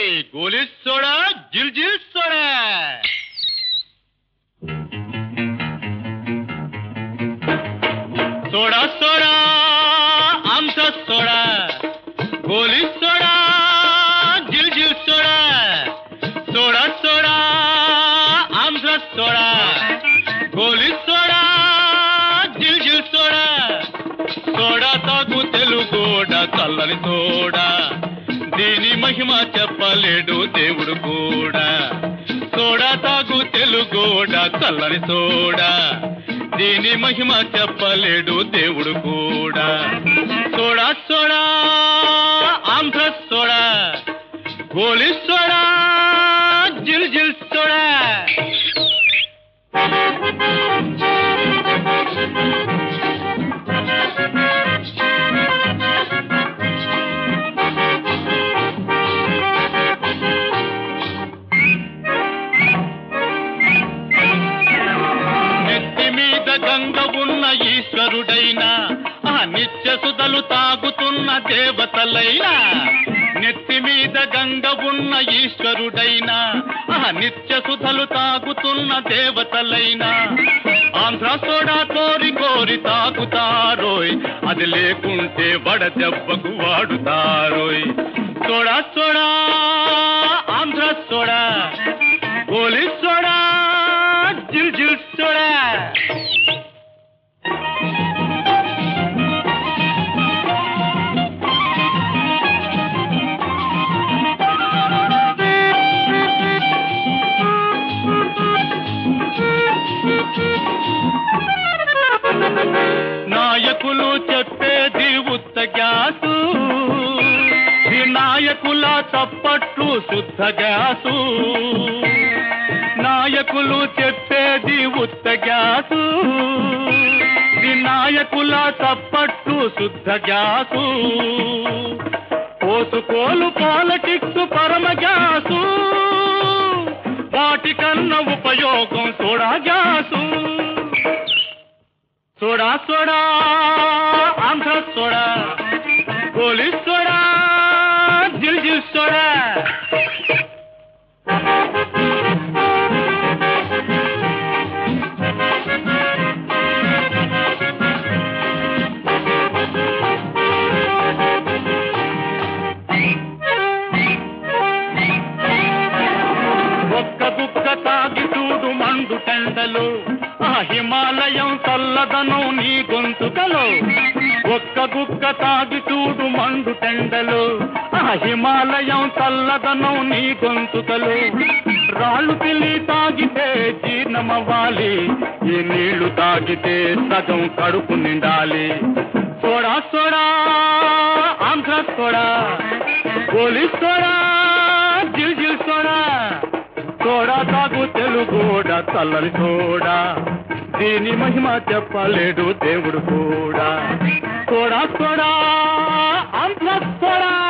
గోలీ soda జిల్ జిల్ soda soda soda ఆమ్స సోడా గోలీ సోడా జిల్ జిల్ సోడా సోడా సోడా ఆమ్స సోడా గోలీ సోడా జిల్ జిల్ సోడా సోడా తాగు తెలుగోడ చల్లని సోడా దీని మహిమ చెప్పలేడు దేవుడు కూడా సోడా తాగు తెలుగోడ చల్లని సోడా దీని మహిమ చెప్పలేడు దేవుడు కూడా సోడా సోడా ఆంధ్ర సోడా గోలీ సోడా జిల్ జిల్ సోడా గంగ ఉన్న ఈశ్వరుడైనా ఆ నిత్య సుధలు తాగుతున్న దేవతలైనా నెత్తి మీద గంగ ఉన్న ఈశ్వరుడైనా ఆ నిత్య సుధలు తాగుతున్న దేవతలైనా ఆంధ్ర సోడా కోరి కోరి తాగుతారోయ్ అది లేకుంటే వడదెబ్బకు వాడుతారోయ్ సోడా సోడా ఆంధ్ర సోడా గోలీ సోడా జిల్ జిల్ సోడా నాయకులు చెప్పేది ఉత్త గ్యాసు వినాయకుల చప్పట్లు శుద్ధ గ్యాసు నాయకులు చెప్పేది ఉత్త గ్యాసు వినాయకుల చప్పట్లు శుద్ధ గ్యాసు పోసుకోలు పాలిటిక్స్ పరమ గ్యాసు వాటికన్నా ఉపయోగం soda gas soda soda Andhra soda గోలీ సోడా జిల్ జిల్ సోడా ఒక్క గుక్క తాగి చూడు మండు టెండలు ఆ హిమాలయం చల్లదనం నీ గొంతుకలో ఒక్క గుక్క తాగి చూడు మండు టెండలు ఆ హిమాలయం చల్లదనం నీ గొంతుకలు రాళ్ళు పిల్లి తాగితే జీర్ణమవ్వాలి ఈ నీళ్లు తాగితే సగం కడుపు నిండాలి సోడా సోడా ఆంధ్ర సోడా గోలీ సోడా జిల్ జిల్ సోడా సోడా తాగు తెలుగోడ చల్లని సోడా దీని మహిమ చెప్పలేడు దేవుడు కూడా సోడా సోడా ఆంధ్ర సోడా